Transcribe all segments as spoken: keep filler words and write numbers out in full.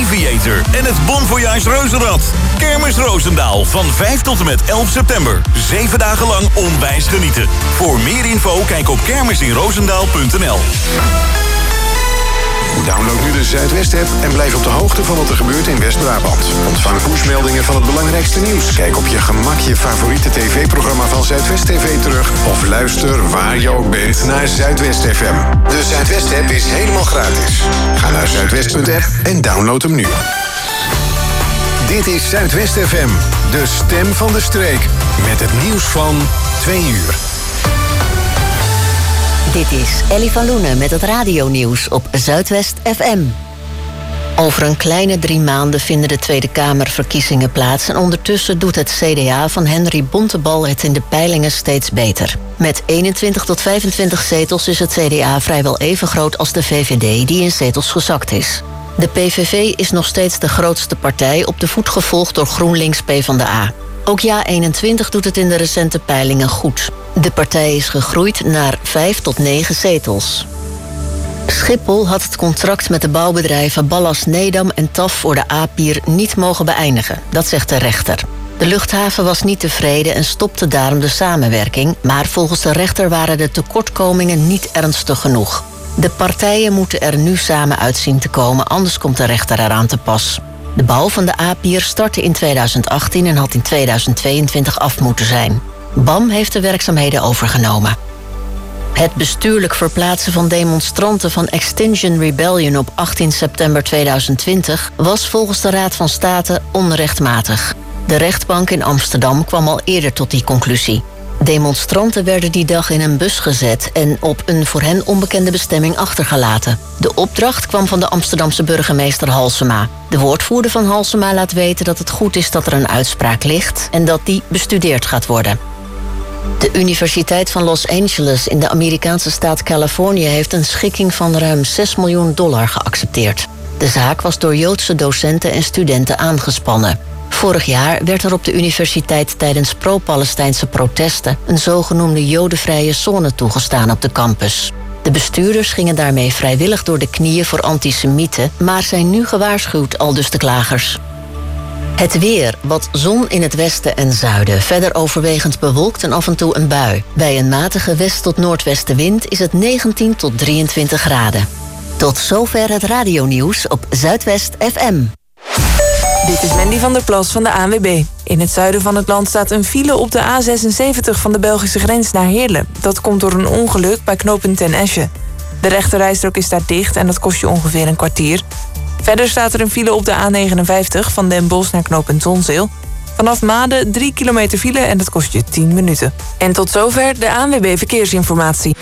Aviator en het Bon Voyage Reuzenrad. Kermis Roosendaal van vijf tot en met elf september. Zeven dagen lang onwijs genieten. Voor meer info kijk op kermisinroosendaal punt n l. Download nu de Zuidwest-app en blijf op de hoogte van wat er gebeurt in West-Brabant. Ontvang pushmeldingen van het belangrijkste nieuws. Kijk op je gemak je favoriete tv-programma van Zuidwest T V terug. Of luister waar je ook bent naar Zuidwest F M. De Zuidwest-app is helemaal gratis. Ga naar zuidwest punt app en download hem nu. Dit is Zuidwest F M, de stem van de streek. Met het nieuws van twee uur. Dit is Ellie van Loenen met het radionieuws op Zuidwest F M. Over een kleine drie maanden vinden de Tweede Kamerverkiezingen plaats en ondertussen doet het C D A van Henry Bontebal het in de peilingen steeds beter. Met eenentwintig tot vijfentwintig zetels is het C D A vrijwel even groot als de V V D, die in zetels gezakt is. De P V V is nog steeds de grootste partij, op de voet gevolgd door GroenLinks PvdA. Ook Ja eenentwintig doet het in de recente peilingen goed. De partij is gegroeid naar vijf tot negen zetels. Schiphol had het contract met de bouwbedrijven Ballast Nedam en T A F voor de A-pier niet mogen beëindigen. Dat zegt de rechter. De luchthaven was niet tevreden en stopte daarom de samenwerking, maar volgens de rechter waren de tekortkomingen niet ernstig genoeg. De partijen moeten er nu samen uit zien te komen, anders komt de rechter eraan te pas. De bouw van de A-pier startte in tweeduizend achttien en had in tweeduizend tweeëntwintig af moeten zijn. B A M heeft de werkzaamheden overgenomen. Het bestuurlijk verplaatsen van demonstranten van Extinction Rebellion op achttien september tweeduizend twintig was volgens de Raad van State onrechtmatig. De rechtbank in Amsterdam kwam al eerder tot die conclusie. Demonstranten werden die dag in een bus gezet en op een voor hen onbekende bestemming achtergelaten. De opdracht kwam van de Amsterdamse burgemeester Halsema. De woordvoerder van Halsema laat weten dat het goed is dat er een uitspraak ligt en dat die bestudeerd gaat worden. De Universiteit van Los Angeles in de Amerikaanse staat Californië heeft een schikking van ruim zes miljoen dollar geaccepteerd. De zaak was door Joodse docenten en studenten aangespannen. Vorig jaar werd er op de universiteit tijdens pro-Palestijnse protesten een zogenoemde jodenvrije zone toegestaan op de campus. De bestuurders gingen daarmee vrijwillig door de knieën voor antisemieten, maar zijn nu gewaarschuwd, aldus de klagers. Het weer, wat zon in het westen en zuiden. Verder overwegend bewolkt en af en toe een bui. Bij een matige west- tot noordwestenwind is het negentien tot drieëntwintig graden. Tot zover het radionieuws op Zuidwest F M. Dit is Mandy van der Plas van de A N W B. In het zuiden van het land staat een file op de A zesenzeventig van de Belgische grens naar Heerlen. Dat komt door een ongeluk bij knooppunt Ten Esche. De rechterrijstrook is daar dicht en dat kost je ongeveer een kwartier. Verder staat er een file op de A negenenvijftig van Den Bosch naar knooppunt Zonzeel. Vanaf Maden drie kilometer file en dat kost je tien minuten. En tot zover de A N W B Verkeersinformatie.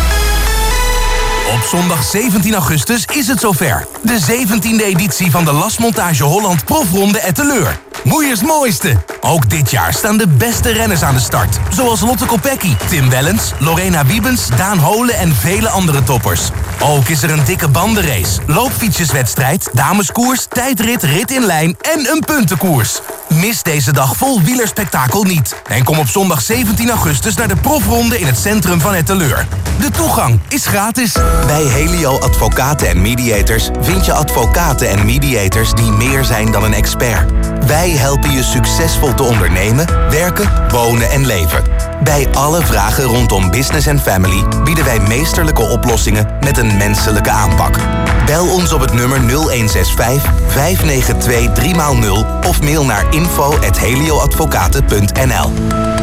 Op zondag zeventien augustus is het zover. De zeventiende editie van de Lasmontage Holland Profronde Etteleur. Moeiers mooiste. Ook dit jaar staan de beste renners aan de start. Zoals Lotte Kopecky, Tim Wellens, Lorena Wiebens, Daan Holen en vele andere toppers. Ook is er een dikke bandenrace, loopfietsjeswedstrijd, dameskoers, tijdrit, rit in lijn en een puntenkoers. Mis deze dag vol wielerspektakel niet. En kom op zondag zeventien augustus naar de profronde in het centrum van Etteleur. De toegang is gratis. Bij Helio Advocaten en Mediators vind je advocaten en mediators die meer zijn dan een expert. Wij helpen je succesvol te ondernemen, werken, wonen en leven. Bij alle vragen rondom business en family bieden wij meesterlijke oplossingen met een menselijke aanpak. Bel ons op het nummer nul een zes vijf, vijf negen twee, drie nul of mail naar info at helioadvocaten punt n l.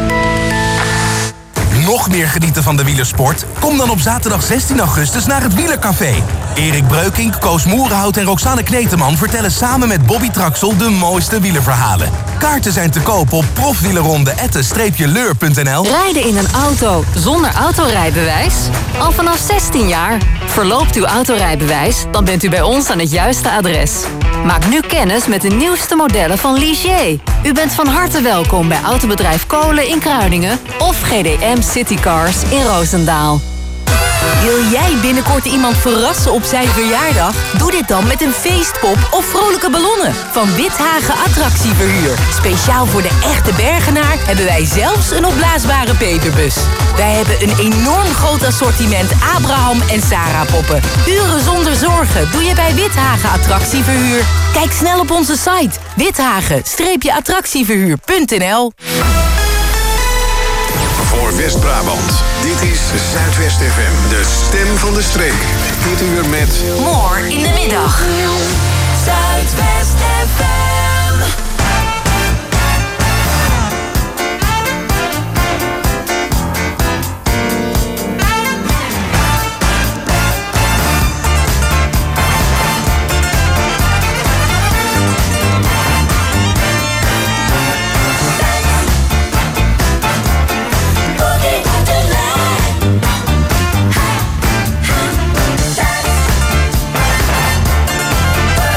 Nog meer genieten van de wielersport? Kom dan op zaterdag zestien augustus naar het Wielercafé. Erik Breukink, Koos Moerenhout en Roxanne Kneteman vertellen samen met Bobby Traxel de mooiste wielerverhalen. Kaarten zijn te koop op profwielerronde atte leur punt n l. Rijden in een auto zonder autorijbewijs? Al vanaf zestien jaar. Verloopt uw autorijbewijs, dan bent u bij ons aan het juiste adres. Maak nu kennis met de nieuwste modellen van Ligier. U bent van harte welkom bij Autobedrijf Kolen in Kruiningen of G D M Citycars in Roosendaal. Wil jij binnenkort iemand verrassen op zijn verjaardag? Doe dit dan met een feestpop of vrolijke ballonnen van Withagen Attractieverhuur. Speciaal voor de echte Bergenaar hebben wij zelfs een opblaasbare Peterbus. Wij hebben een enorm groot assortiment Abraham en Sarah poppen. Uren zonder zorgen doe je bij Withagen Attractieverhuur. Kijk snel op onze site withagen attractieverhuur punt n l. Voor West-Brabant, dit is Zuidwest F M, de stem van de streek. Dit uur met... More in de middag. Zuidwest F M. Hey,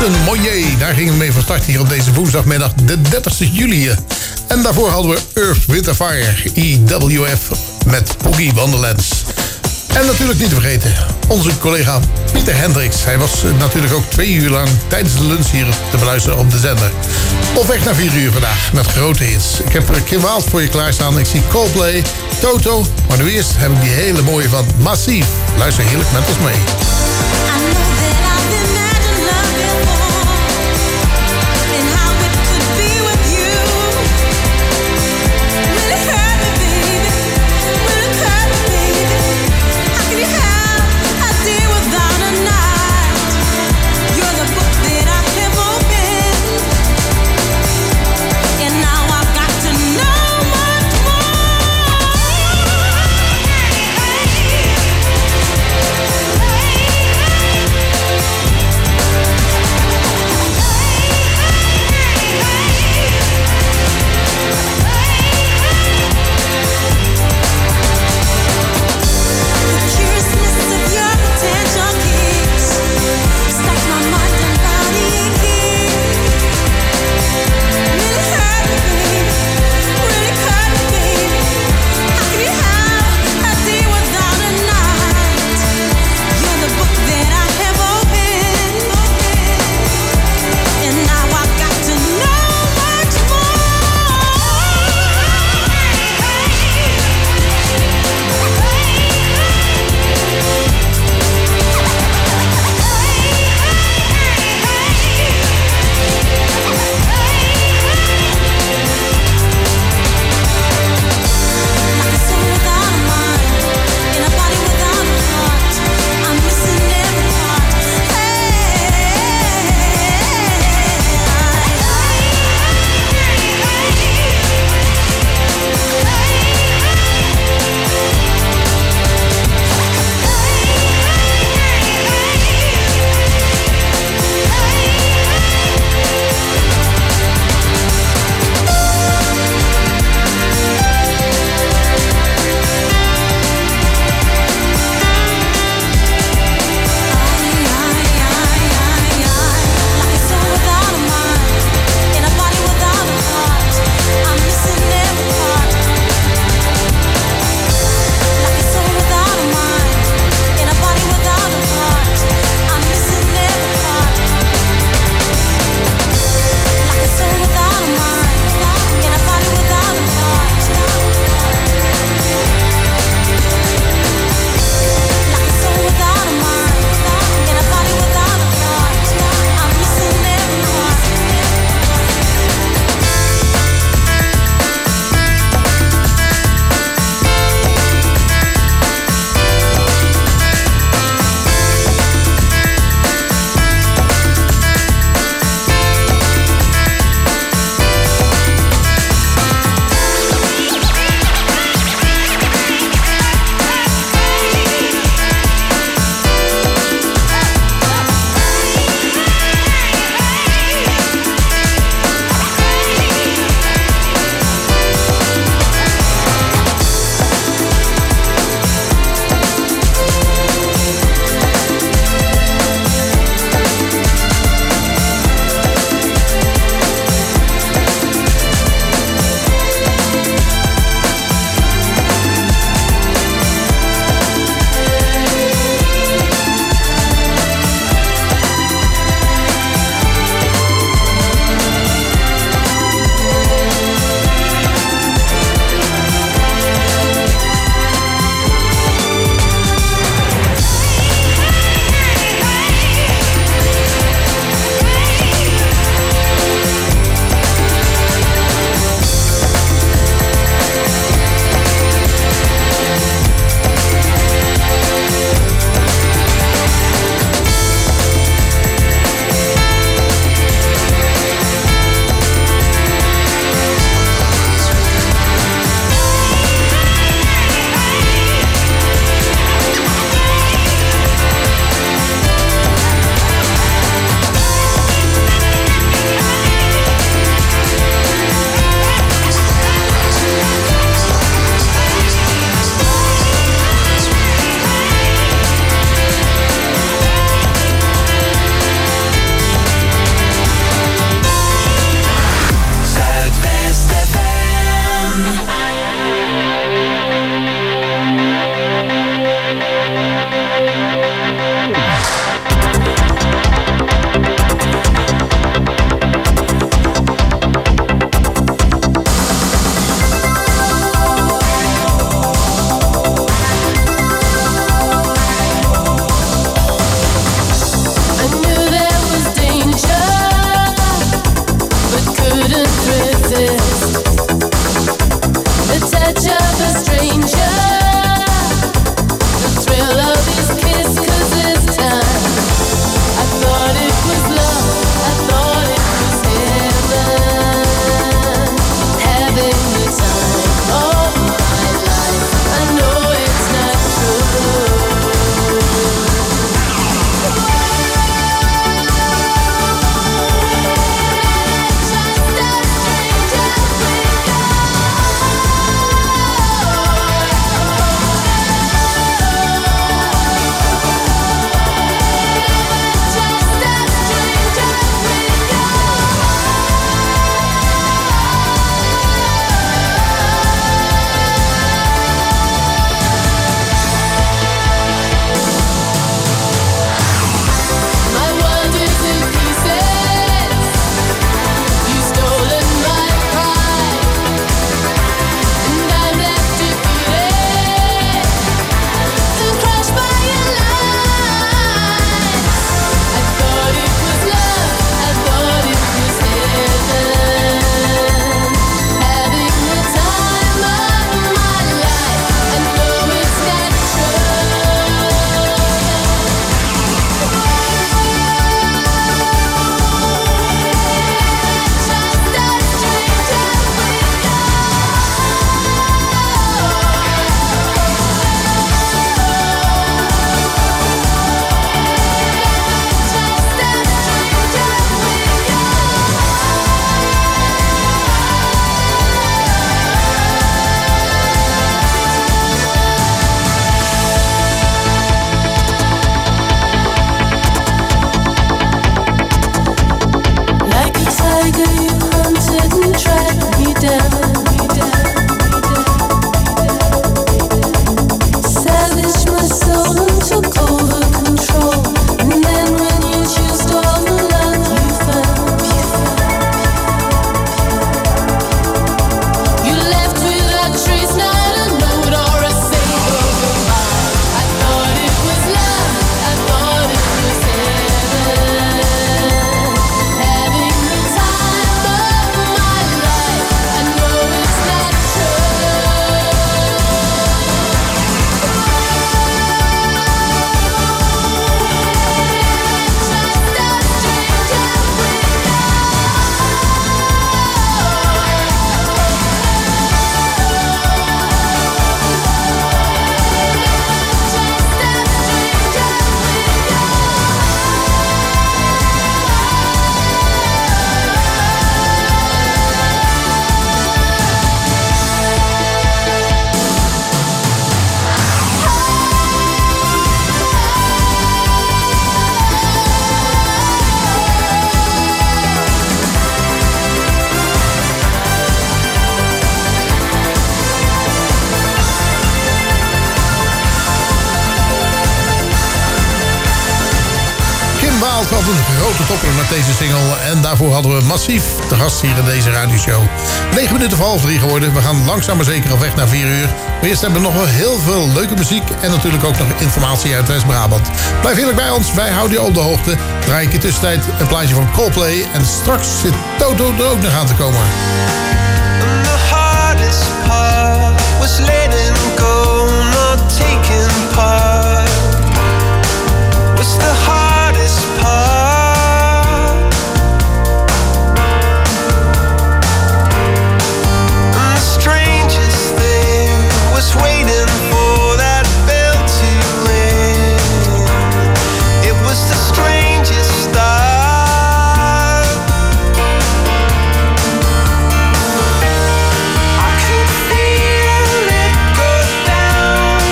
Jason Monet. Daar gingen we mee van start hier op deze woensdagmiddag, de dertigste juli. En daarvoor hadden we Earth, Wind and Fire, E W F met Boogie Wonderlands. En natuurlijk niet te vergeten, onze collega Pieter Hendricks. Hij was natuurlijk ook twee uur lang tijdens de lunch hier te beluisteren op de zender. Op weg naar vier uur vandaag met grote hits. Ik heb Kim Wilde voor je klaarstaan. Ik zie Coldplay, Toto. Maar nu eerst heb ik die hele mooie van Massive. Luister heerlijk met ons mee. Hey! had een grote topper met deze single. En daarvoor hadden we Massief te gast hier in deze radioshow. negen minuten voor half drie geworden. We gaan langzaam maar zeker op weg naar vier uur. Maar eerst hebben we nog wel heel veel leuke muziek. En natuurlijk ook nog informatie uit West-Brabant. Blijf heerlijk bij ons. Wij houden je op de hoogte. Draai ik in tussentijd een plaatje van Coldplay. En straks zit Toto er ook nog aan te komen. The hardest part was letting go, not taking part. Was the hardest part. And the strangest thing was waiting for that bell to ring. It was the strangest start. I could feel it go down.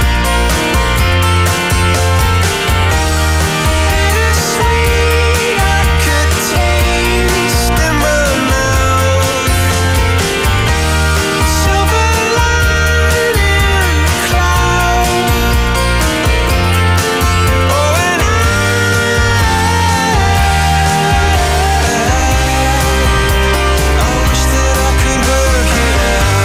Bittersweet, I could taste in my mouth. Silver lining cloud. Oh, and I, I wish that I could work it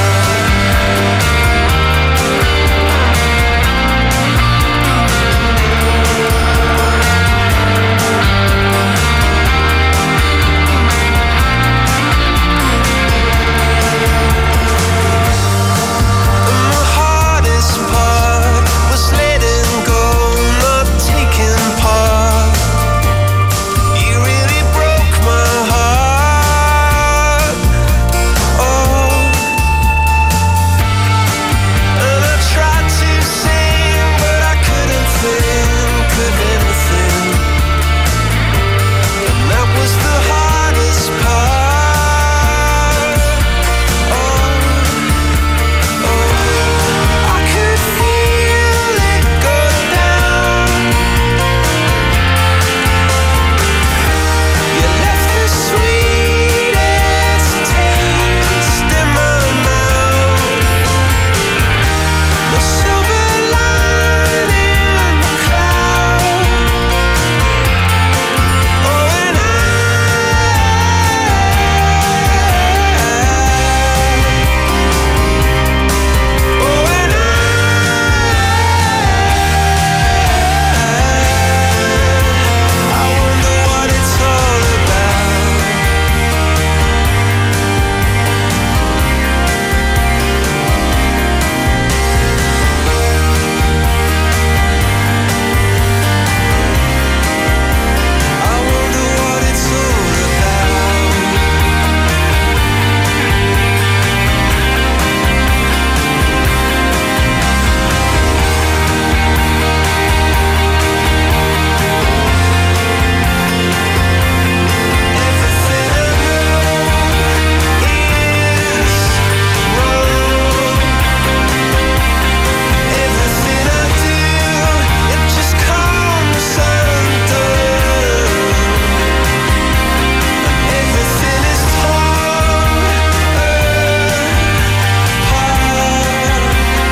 And the hardest part was letting go, not taking part. You really broke my heart. Oh, and I tried to sing, but I couldn't think of anything. And that was the hardest part. Oh, oh, I could feel it go down. You left the sweetest taste in my mouth. The silver lining cloud. Oh, and I, oh, and I, I wonder what it's all about. I wonder what it's all about. Everything I know is wrong. Everything I do, it just comes undone. Everything is torn apart.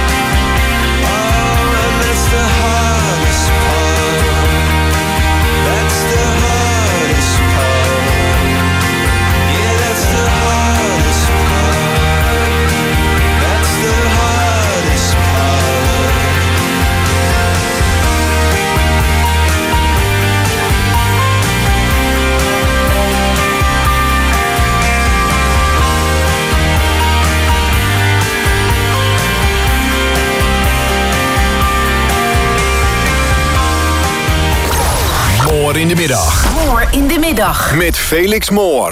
Oh, and that's the hardest part. That's the hardest part. Yeah, that's the hardest part. That's the hardest part. Moor in de middag. Moor in de middag. Met Felix Moor.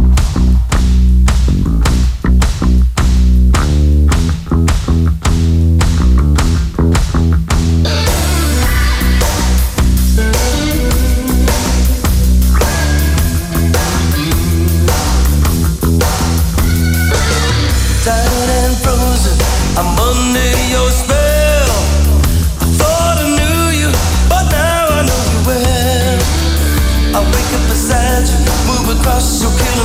Tired and frozen, I'm under your spell. I thought I knew you, but now I know you well. I wake up beside you, move across your killer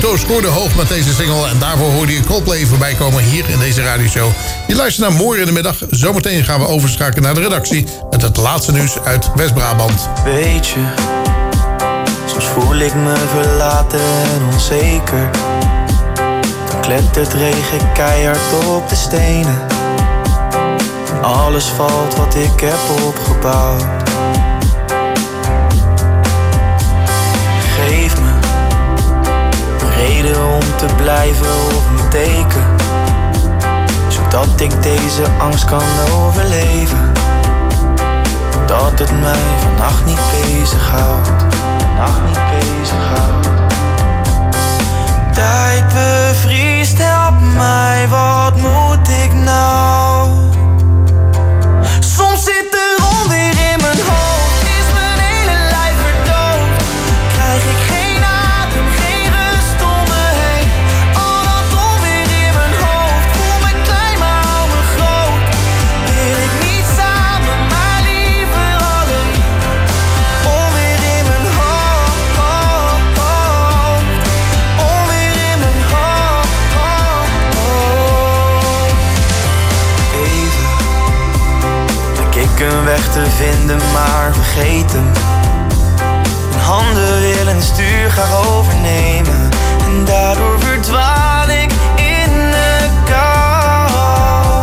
Trio scoorde hoog met deze single. En daarvoor hoorde je Coldplay voorbij komen hier in deze radioshow. Je luistert naar Morgen in de Middag. Zometeen gaan we overschakelen naar de redactie met het laatste nieuws uit West-Brabant. Weet je, soms voel ik me verlaten en onzeker. Dan klettert regen keihard op de stenen. En alles valt wat ik heb opgebouwd. Geef me een reden om te blijven op mijn teken, zodat ik deze angst kan overleven. Dat het mij vannacht niet bezighoudt. Vannacht niet bezighoudt. Tijd bevriest, help mij, wat moet ik nou? Soms zit er onweer in mijn hoofd, is mijn hele lijf verdoofd. Krijg ik geen adem, geen rust om me heen. Al dat onweer in mijn hoofd, voel me klein maar hou me groot. Wil ik niet samen, maar liever alleen. Onweer in mijn hoofd, hoofd, hoofd. Onweer in mijn hoofd, hoofd, hoofd. Even lijk ik een weg te vinden, maar vergeet hem. Mijn handen willen stuur graag overnemen. En daardoor verdwaal ik in de kou.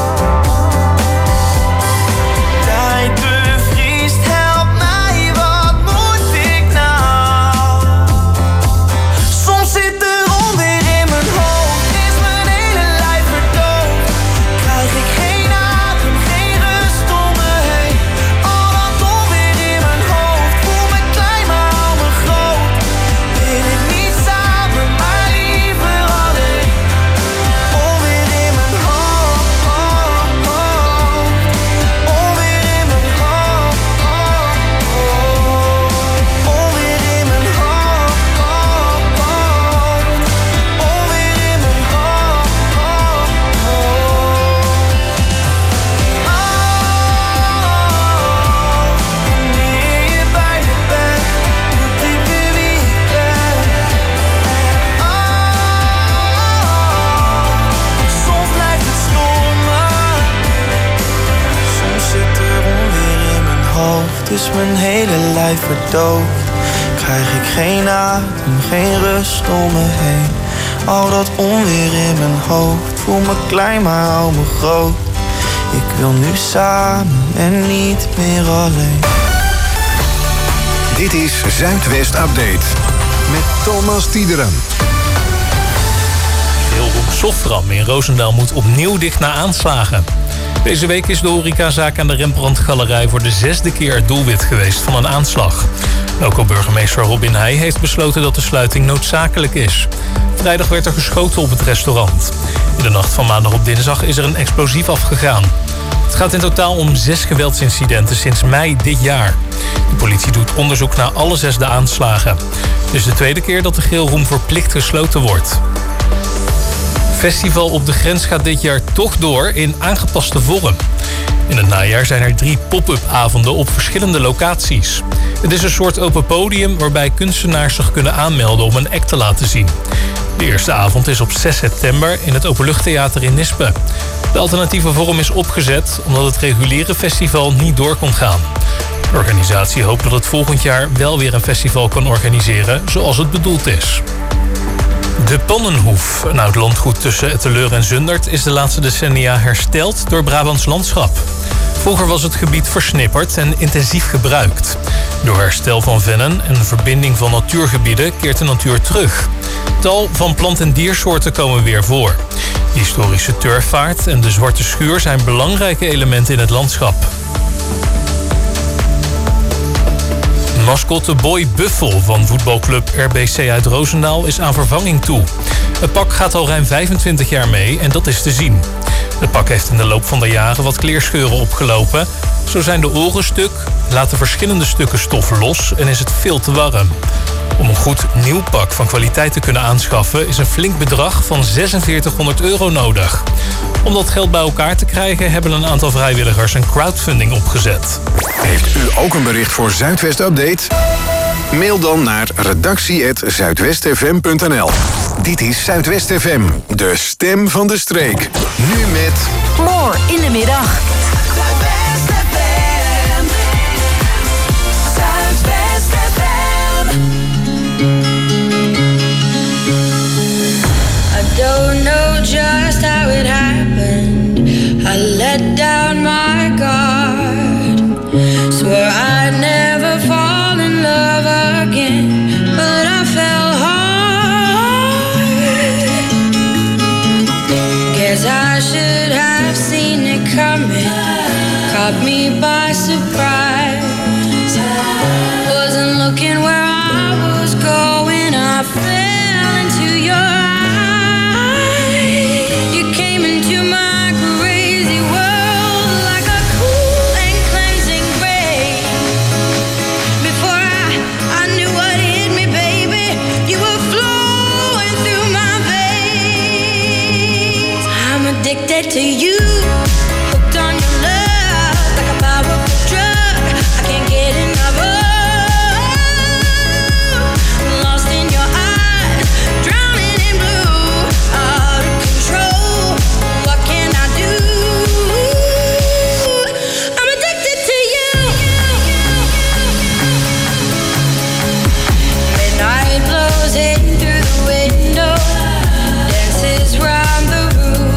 Tijd bevriest, help mij, wat moet ik nou? Soms zit er onweer in mijn hoofd, is mijn hele lijf verdoofd. Krijg ik geen adem, geen rust om me heen. Al dat onweer in mijn hoofd, voel me klein maar hou me groot. Wil ik niet samen, maar liever alleen. Onweer in mijn hoofd, hoofd, hoofd. Onweer in mijn hoofd, hoofd, hoofd. Onweer in mijn hoofd, hoofd, hoofd. Onweer in mijn hoofd, hoofd, hoofd. Wanneer je bij me bent, moet ik weer wie ik ben. Soms blijft het stormen. Soms zit er onweer in mijn hoofd, is mijn hele lijf verdoofd. Krijg ik geen adem, geen rust om me heen. Al dat onweer in mijn hoofd, voel me klein maar hou me groot. Ik wil nu samen en niet meer alleen. Dit is Zuidwest Update met Thomas Tiederen. Grillroom Softram in Roosendaal moet opnieuw dicht na aanslagen. Deze week is de horecazaak aan de Rembrandtgalerij voor de zesde keer het doelwit geweest van een aanslag. Lokaal burgemeester Robin Heij heeft besloten dat de sluiting noodzakelijk is. Vrijdag werd er geschoten op het restaurant. In de nacht van maandag op dinsdag is er een explosief afgegaan. Het gaat in totaal om zes geweldsincidenten sinds mei dit jaar. De politie doet onderzoek naar alle zes de aanslagen. Het is de tweede keer dat de grillroom verplicht gesloten wordt. Festival op de Grens gaat dit jaar toch door in aangepaste vorm. In het najaar zijn er drie pop-up avonden op verschillende locaties. Het is een soort open podium waarbij kunstenaars zich kunnen aanmelden om een act te laten zien. De eerste avond is op zes september in het Openluchttheater in Nispe. De alternatieve vorm is opgezet omdat het reguliere festival niet door kon gaan. De organisatie hoopt dat het volgend jaar wel weer een festival kan organiseren zoals het bedoeld is. De Pannenhoef, een oud landgoed tussen Etteleur en Zundert, is de laatste decennia hersteld door Brabants Landschap. Vroeger was het gebied versnipperd en intensief gebruikt. Door herstel van vennen en verbinding van natuurgebieden keert de natuur terug. Tal van plant- en diersoorten komen weer voor. De historische turfvaart en de Zwarte Schuur zijn belangrijke elementen in het landschap. Mascotte Boy Buffel van voetbalclub R B C uit Roosendaal is aan vervanging toe. Het pak gaat al ruim vijfentwintig jaar mee en dat is te zien. Het pak heeft in de loop van de jaren wat kleerscheuren opgelopen. Zo zijn de oren stuk, laten verschillende stukken stof los en is het veel te warm. Om een goed nieuw pak van kwaliteit te kunnen aanschaffen is een flink bedrag van zesenveertighonderd euro nodig. Om dat geld bij elkaar te krijgen hebben een aantal vrijwilligers een crowdfunding opgezet. Heeft u ook een bericht voor Zuidwest Update? Mail dan naar redactie apenstaartje zuidwest f m punt n l. Dit is Zuidwest F M, de stem van de streek. Nu met... More in de middag. Zuidwest F M. Zuidwest F M. I don't know just how it happened. I let down my guard. Swore I'd never fall in love again, but I fell hard. Guess I should have seen it coming. Caught me by surprise. Wasn't looking where I was going. I fell into your eyes. You came into my crazy world like a cool and cleansing rain. Before I, I knew what hit me, baby, you were flowing through my veins. I'm addicted to you, hooked on your love like a powerful drug. I can't get enough of. Lost in your eyes, drowning in blue, out of control. What can I do? I'm addicted to you. Midnight blows in through the window, dances round the room.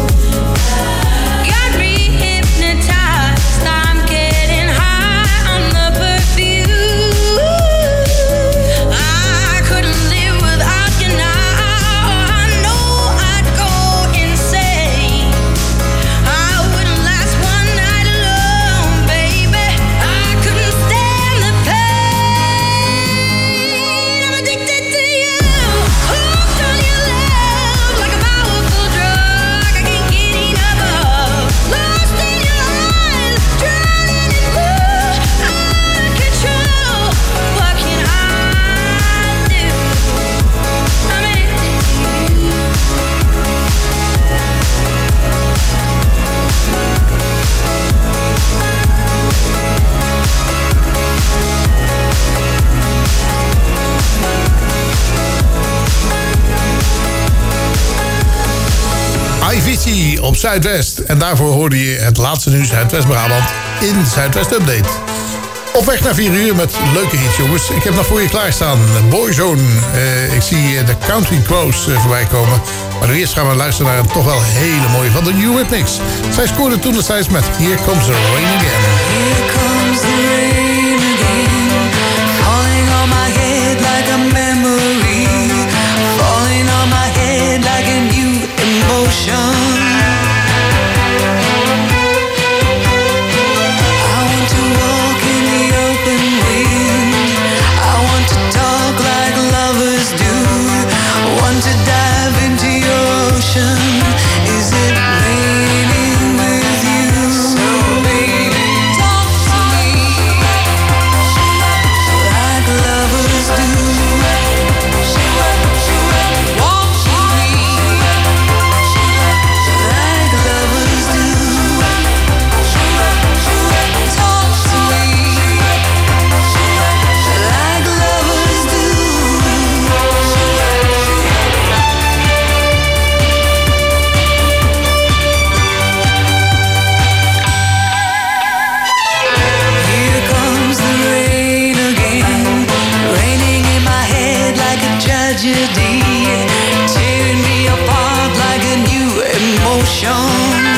Got me hypnotized, I'm getting high on the perfume. I couldn't live without you now. I know I'd go insane. I wouldn't last one night alone, baby. I couldn't stand the pain. I'm addicted to you, hooked on your love like a powerful drug. I can't get enough of. Lost in your eyes, drowning in blue, out of control. What can I do? I'm addicted to you. Avicii op Zuidwest. En daarvoor hoorde je het laatste nieuws uit West-Brabant in Zuidwest Update. Op weg naar vier uur met leuke hits, jongens. Ik heb nog voor je klaarstaan Boyzone. Uh, ik zie uh, de Country Crows uh, voorbij komen. Maar nu eerst gaan we luisteren naar een toch wel hele mooie van de Eurythmics. Zij scoorde toen destijds met Here Comes the Rain Again. Here comes the rain again, falling on my head like a memory, falling on my head like a new emotion. I want to walk in the open wind, I want to talk like lovers do, want to dive into your ocean. Is it raining with you? So baby, talk to me like lovers do. Walk with me like lovers do. Talk to me like lovers do. Here comes the rain again, raining in my head like a tragedy, tearing me apart like a new emotion.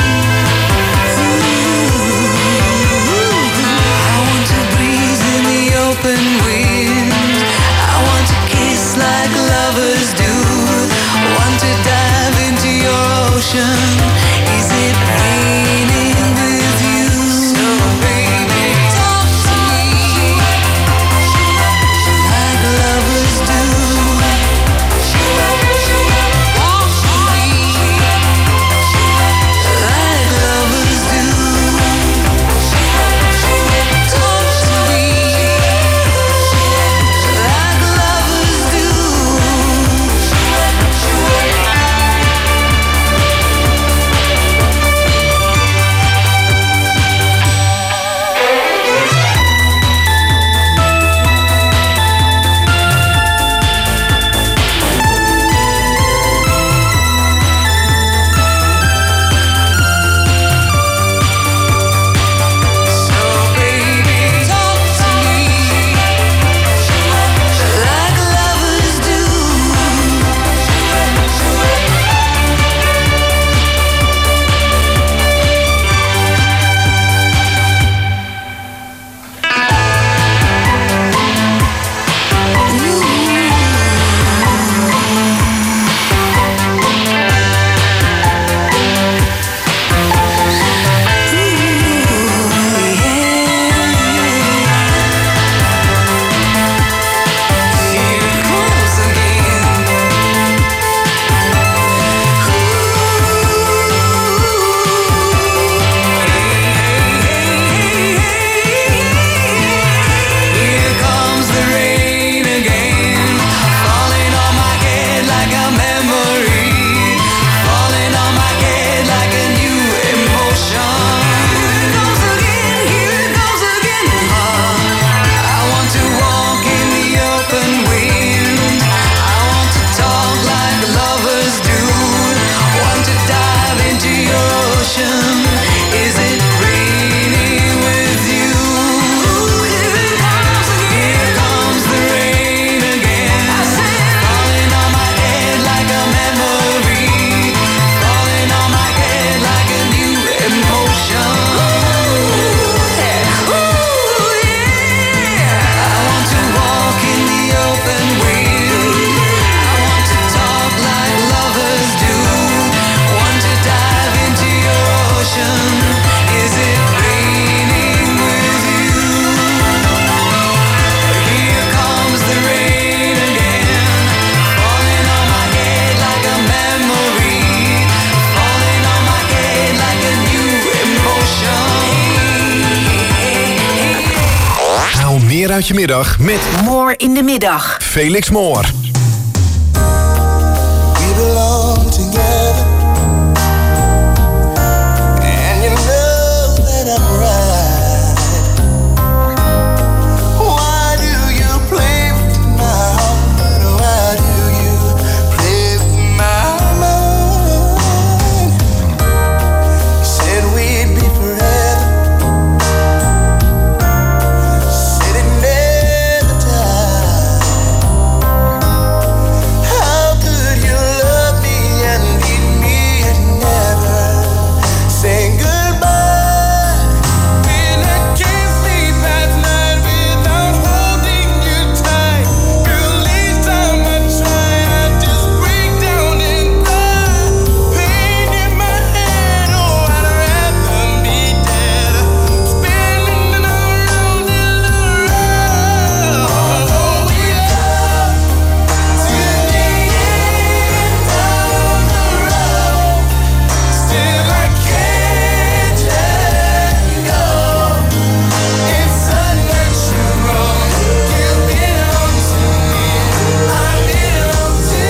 I want to breathe in the open wind, I want to kiss like lovers do, want to dive into your ocean. Is it raining with you? So baby, talk to me like lovers do. Walk with me like lovers do. Talk to me Haal meer uit je middag met More in de middag. Felix Moore. We belong together, and you know that I'm right. Why do you play with my heart? Why do you play with my mind? You said we'd be forever, said it never died. How could you love me and leave me and never say goodbye? When I can't sleep at night without holding you tight, girl, each time I try, I just break down and cry. Pain in my head, oh, I'd rather be dead, spinning around and around. Oh, we come to the end of the road, still I can't let go. It's unnatural. You belong to me, I belong to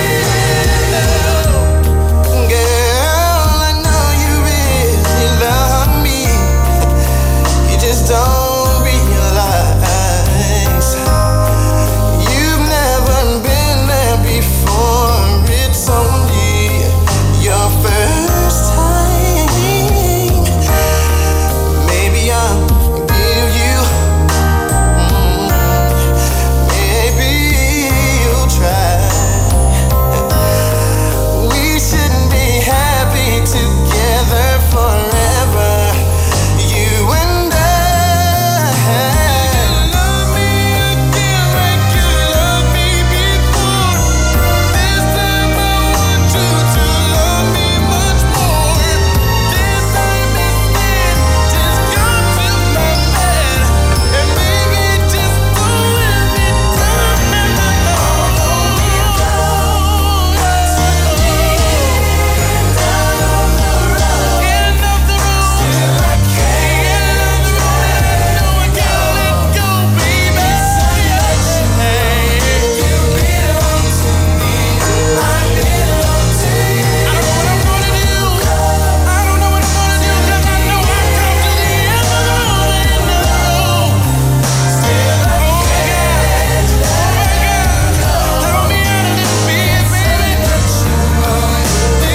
you. Girl, I know you really love me, you just don't realize. You've never been there before, it's only your first time. Maybe I'll forgive you, mm, maybe you'll try. We shouldn't be happy together forever, you and I. Love me again like you loved me before. This time I want you to love me much more. This time instead, just come to my bed and maybe just go and be done. Although we go to the end of the road, end of the road, still I can't let go. I can't let go, baby. Hey, you belong to me, I belong to you. I don't know what I'm gonna do. I don't know what I'm gonna do, 'cause I know I've come to the end of the road, end of the road. Still I can't let go. Help me out of this bed, baby. Still belong to me,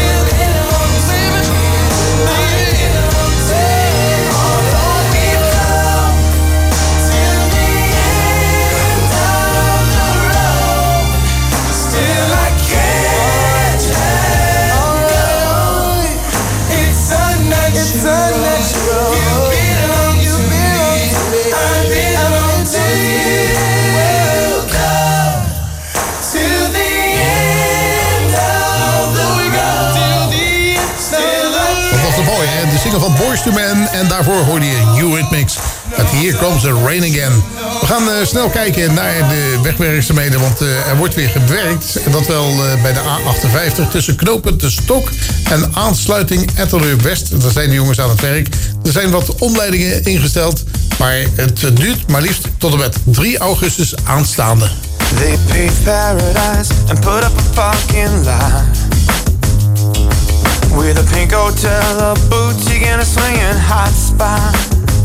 baby. I belong to you. Although we've come to the end of the road, still I can't let go. It's unnatural. You belong to me, I belong to you. Welcome to the end of the road. Till the end, still I Dat was de mooi, hè? De single van Boyz two Men. En daarvoor hoorde je Eurythmics met Here Comes the Rain Again. We gaan eh, snel kijken naar de wegwerkzaamheden, want eh, er wordt weer gewerkt. En dat wel eh, bij de A achtenvijftig tussen knooppunt De Stok en aansluiting Etteleur West. Daar zijn de jongens aan het werk. Er zijn wat omleidingen ingesteld, maar het duurt maar liefst tot en met drie augustus aanstaande. They paved paradise and put up a parking lot with a pink hotel, a boutique and a swinging hot spot.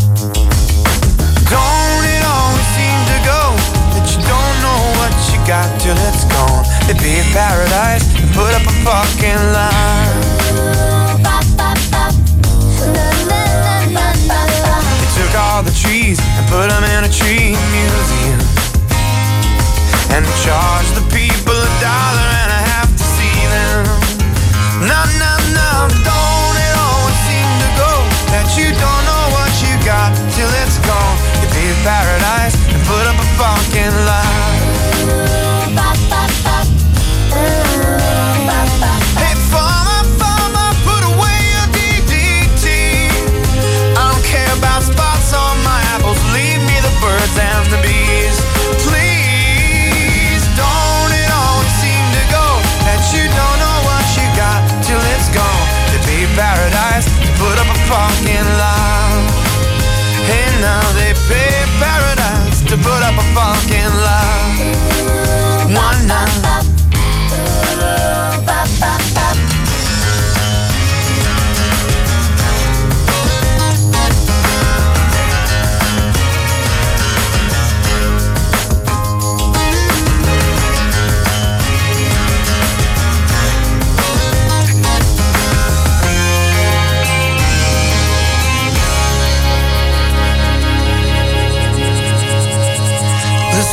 Don't it always seem to go that you don't know what you got till it's gone? They paved paradise and put up a parking lot. They took all the trees and put them in a tree museum and charged the people a dollar and a half to see them. No, no, no, don't it always seem to go that you don't know what you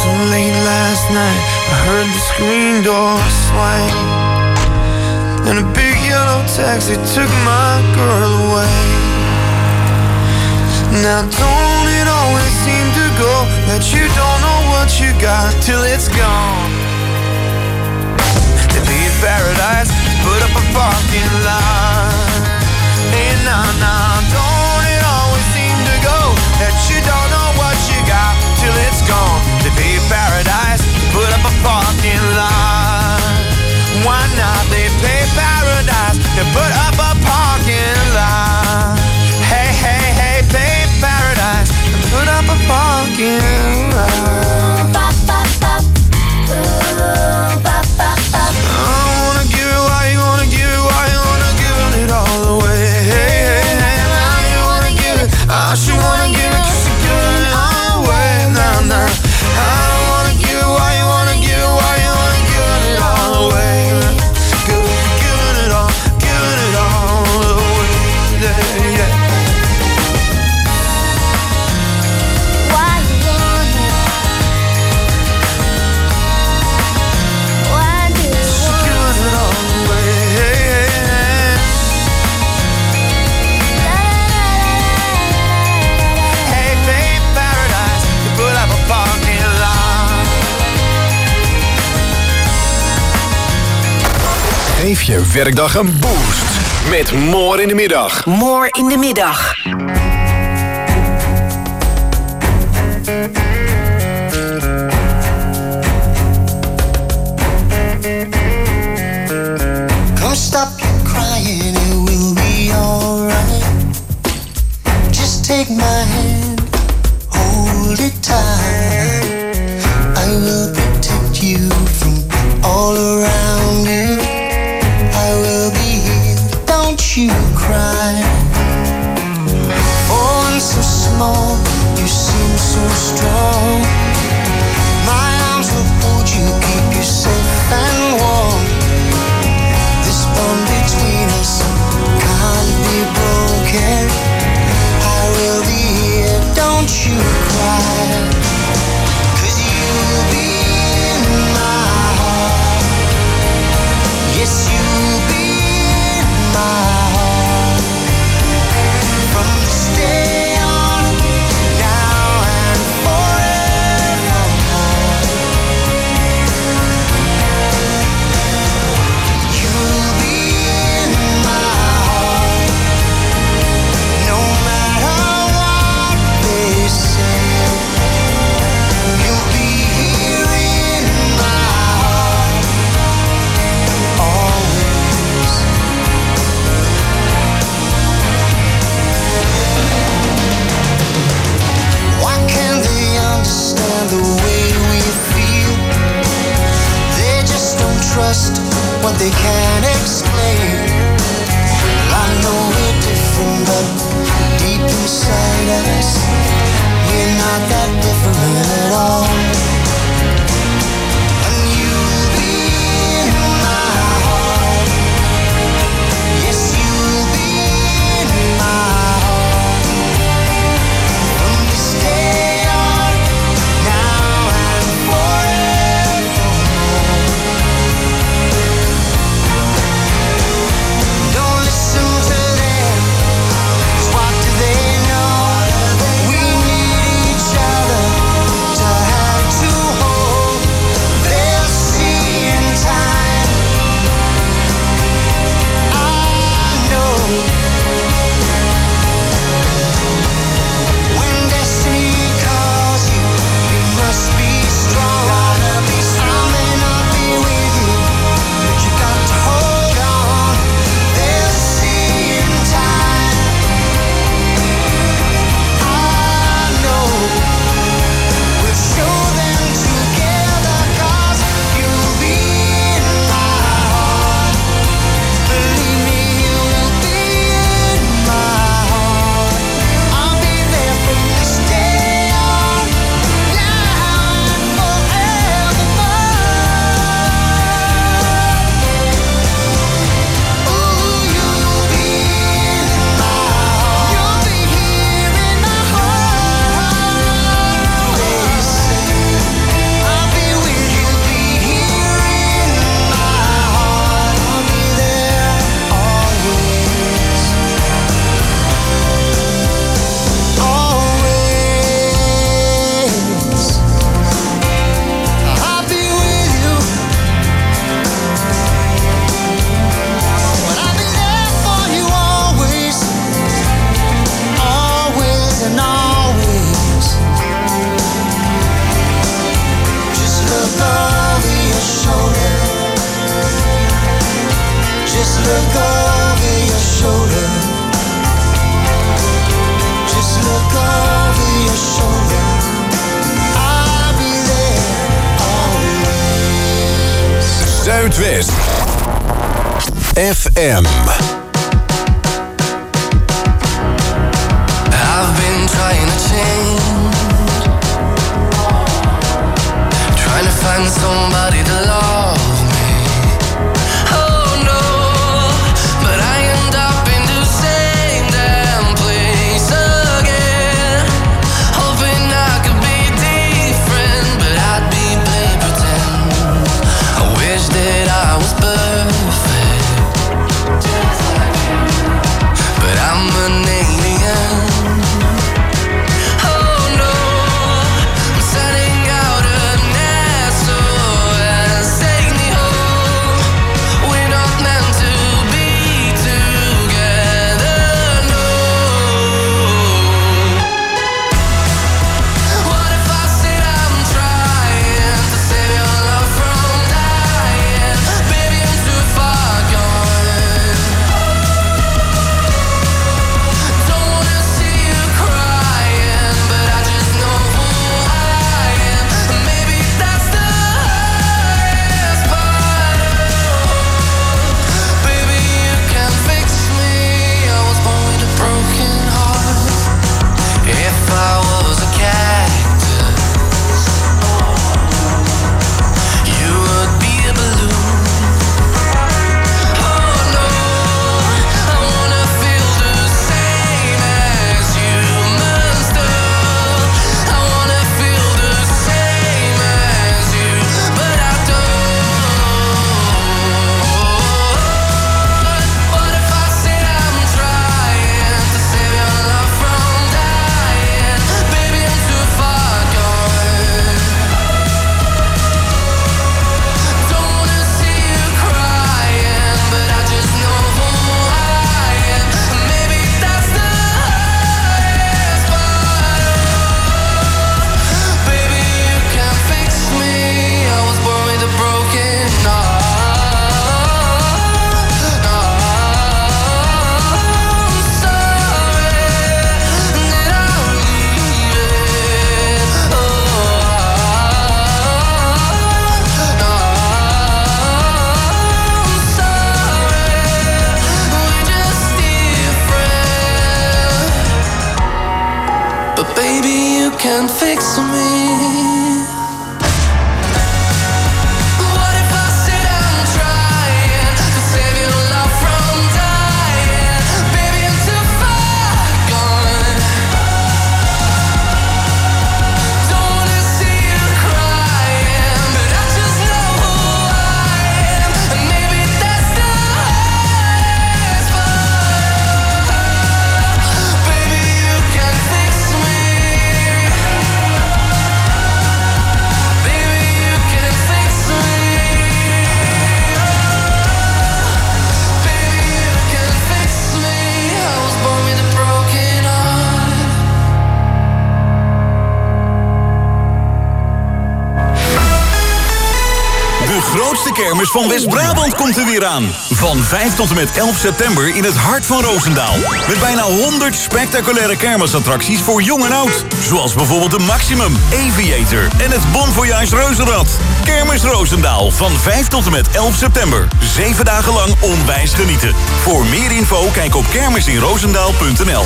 so late last night, I heard the screen door swing, and a big yellow taxi took my girl away. Now don't it always seem to go that you don't know what you got till it's gone? To be in paradise, put up a parking lot. Hey, nah, nah, don't it always seem to go that you don't know what you got till it's gone? To be in paradise, put up a parking lot. Why not? They pay paradise to put up a parking lot. Hey, hey, hey, pay paradise and put up a parking lot. I wanna give it why you wanna give it why you wanna give it all away. Hey, hey, hey, now you wanna give it. I sure wanna give it 'cause you're giving it all away. Nah, nah. I don't wanna give it why you wanna give it why you wanna give it all away. Give, giving it all, giving it all away. Yeah, yeah. Geef je werkdag een boost met More in de Middag. More in de Middag. Come stop your crying, it will be alright. Just take my hand, hold it tight. I will protect you from all around you. I will be here, don't you cry. Oh, so small, you seem so strong. My arms will hold you, keep you safe and warm. This bond between us can't be broken. I will be here, don't you cry. 'Cause you'll be in my heart. Yes, you'll be in my heart. From this day on, now and forevermore. You'll be in my heart. No matter what they say. You'll be here in my heart. Always. Why can't they understand the way we feel? They just don't trust what they can't explain. I know we're different, but deep inside us, we're not that different at all. And you'll be in my heart. Yes, you'll be in my heart. From this day on, now and forevermore. Don't listen to them, 'cause what do they know? We need each other Zuidwest F M. I've been trying to change, trying to find somebody to love me. Oh no, but I end up in the same damn place again, hoping I could be different, but I'd be play pretend. I wish that I was perfect, but I'm an alien. Can't fix me. Kermis van West-Brabant komt er weer aan. Van vijf tot en met elf september in het hart van Roosendaal. Met bijna honderd spectaculaire kermisattracties voor jong en oud. Zoals bijvoorbeeld de Maximum, Aviator en het Bon Voyage Reuzenrad. Kermis Roosendaal van vijf tot en met elf september. Zeven dagen lang onwijs genieten. Voor meer info kijk op kermisinroosendaal punt n l.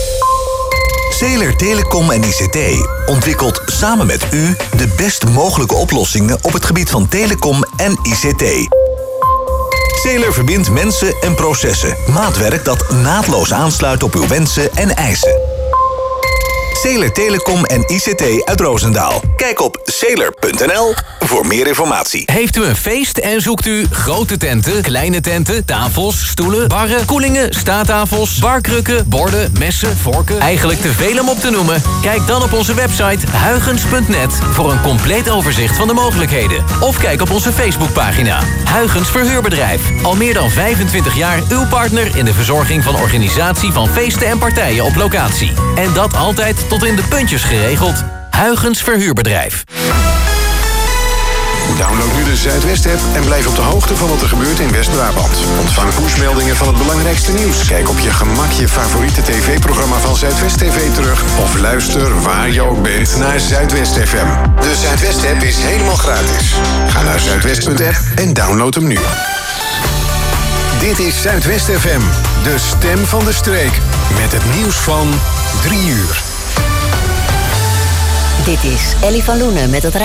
Zeeler Telecom en I C T ontwikkelt samen met u de best mogelijke oplossingen op het gebied van telecom en I C T. Zeeler verbindt mensen en processen. Maatwerk dat naadloos aansluit op uw wensen en eisen. Zeeler Telecom en I C T uit Roosendaal. Kijk op zeeler punt n l voor meer informatie. Heeft u een feest en zoekt u grote tenten, kleine tenten, tafels, stoelen, barren, koelingen, staattafels, barkrukken, borden, messen, vorken? Eigenlijk te veel om op te noemen? Kijk dan op onze website huygens punt net voor een compleet overzicht van de mogelijkheden. Of kijk op onze Facebookpagina. Huygens Verhuurbedrijf. Al meer dan vijfentwintig jaar uw partner in de verzorging van organisatie van feesten en partijen op locatie. En dat altijd tot in de puntjes geregeld. Huygens Verhuurbedrijf. Download nu de Zuidwest-app en blijf op de hoogte van wat er gebeurt in West-Brabant. Ontvang pushmeldingen van het belangrijkste nieuws. Kijk op je gemak je favoriete tv-programma van Zuidwest T V terug. Of luister waar je ook bent naar Zuidwest F M. De Zuidwest-app is helemaal gratis. Ga naar zuidwest punt app en download hem nu. Dit is Zuidwest F M, de stem van de streek. Met het nieuws van drie uur. Dit is Ellie van Loenen met het